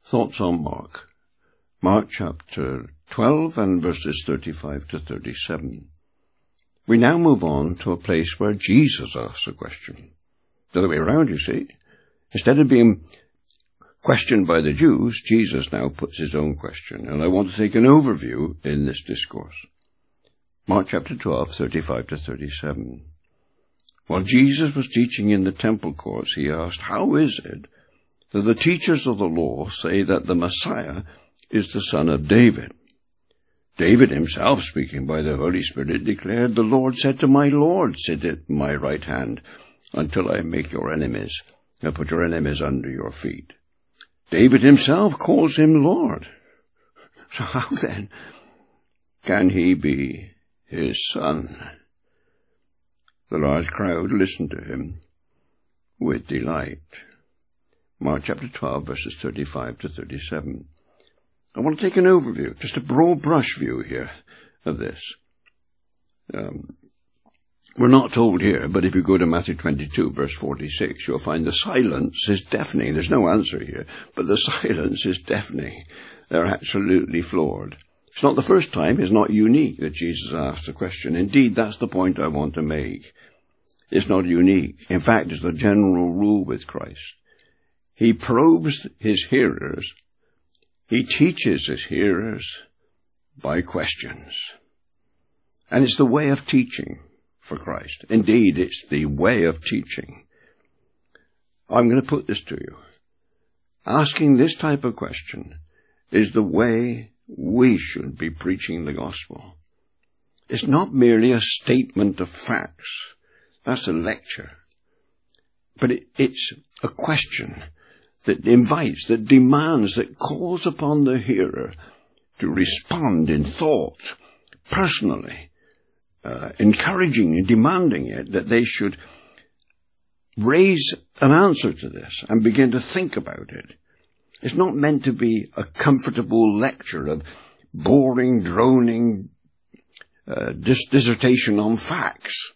Thoughts on Mark. Mark chapter 12 and verses 35 to 37. We now move on to a place where Jesus asks a question. The other way around, you see. Instead of being questioned by the Jews, Jesus now puts his own question, and I want to take an overview in this discourse. Mark chapter 12, 35 to 37. While Jesus was teaching in the temple courts, he asked, "How is it that the teachers of the law say that the Messiah is the son of David? David himself, speaking by the Holy Spirit, declared, 'The Lord said to my Lord, sit at my right hand until I make your enemies and put your enemies under your feet.' David himself calls him Lord. So how then can he be his son?" The large crowd listened to him with delight. Mark chapter 12, verses 35 to 37. I want to take an overview, just a broad brush view here of this. We're not told here, but if you go to Matthew 22, verse 46, you'll find the silence is deafening. There's no answer here, but the silence is deafening. They're absolutely floored. It's not the first time, it's not unique that Jesus asked a question. Indeed, that's the point I want to make. It's not unique. In fact, it's the general rule with Christ. He probes his hearers. He teaches his hearers by questions. And it's the way of teaching for Christ. Indeed, it's the way of teaching. I'm going to put this to you. Asking this type of question is the way we should be preaching the gospel. It's not merely a statement of facts. That's a lecture. But it's a question that invites, that demands, that calls upon the hearer to respond in thought, personally, encouraging and demanding it, that they should raise an answer to this and begin to think about it. It's not meant to be a comfortable lecture of boring, droning dissertation on facts.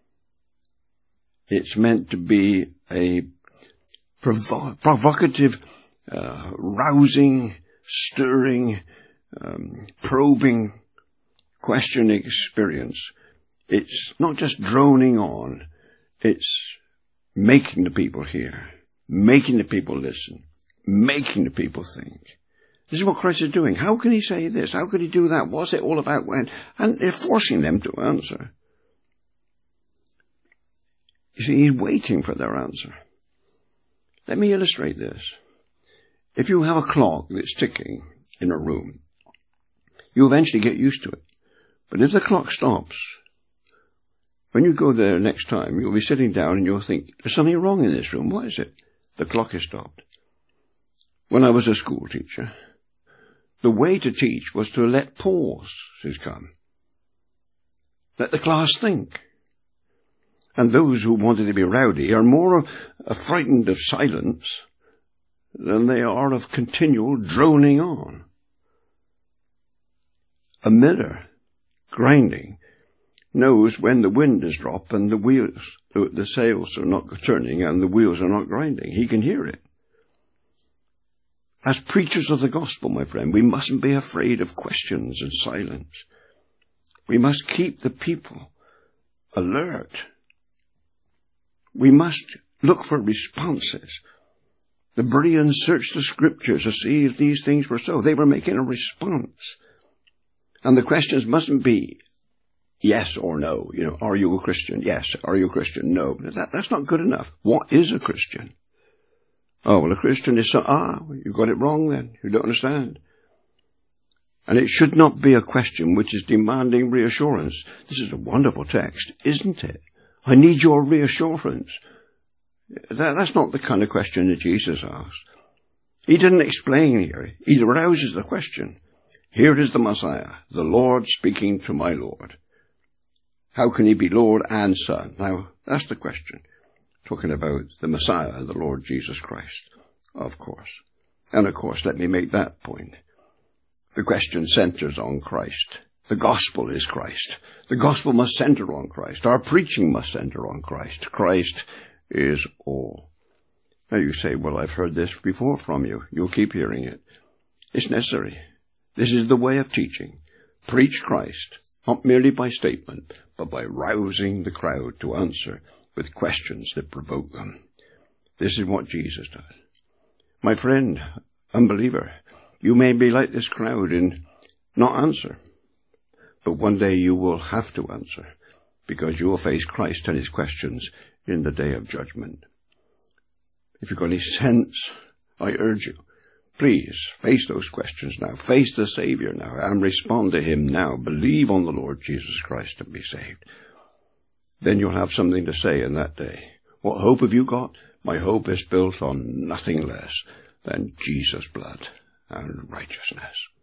It's meant to be a provocative, rousing, stirring, probing, questioning experience. It's not just droning on. It's making the people hear, making the people listen, making the people think. This is what Christ is doing. How can he say this? How can he do that? What's it all about when? And they're forcing them to answer. You see, he's waiting for their answer. Let me illustrate this. If you have a clock that's ticking in a room, you eventually get used to it. But if the clock stops, when you go there next time, you'll be sitting down and you'll think, there's something wrong in this room. What is it? The clock has stopped. When I was a school teacher, the way to teach was to let pauses come. Let the class think. And those who wanted to be rowdy are more frightened of silence than they are of continual droning on. A miller, grinding, knows when the wind has dropped and the sails are not turning and the wheels are not grinding. He can hear it. As preachers of the gospel, my friend, we mustn't be afraid of questions and silence. We must keep the people alert. We must look for responses. The Bereans searched the scriptures to see if these things were so. They were making a response. And the questions mustn't be yes or no. You know, are you a Christian? Yes. Are you a Christian? No. That's not good enough. What is a Christian? Oh, well, a Christian is you got it wrong then. You don't understand. And it should not be a question which is demanding reassurance. This is a wonderful text, isn't it? I need your reassurance. That's not the kind of question that Jesus asked. He didn't explain here. He arouses the question. Here is the Messiah, the Lord speaking to my Lord. How can he be Lord and Son? Now, that's the question. Talking about the Messiah, the Lord Jesus Christ, of course. And of course, let me make that point. The question centers on Christ. The gospel is Christ. The gospel must center on Christ. Our preaching must center on Christ. Christ is all. Now you say, well, I've heard this before from you. You'll keep hearing it. It's necessary. This is the way of teaching. Preach Christ, not merely by statement, but by rousing the crowd to answer with questions that provoke them. This is what Jesus does. My friend, unbeliever, you may be like this crowd and not answer. But one day you will have to answer, because you will face Christ and his questions in the day of judgment. If you've got any sense, I urge you, please face those questions now. Face the Savior now and respond to him now. Believe on the Lord Jesus Christ and be saved. Then you'll have something to say in that day. What hope have you got? My hope is built on nothing less than Jesus' blood and righteousness.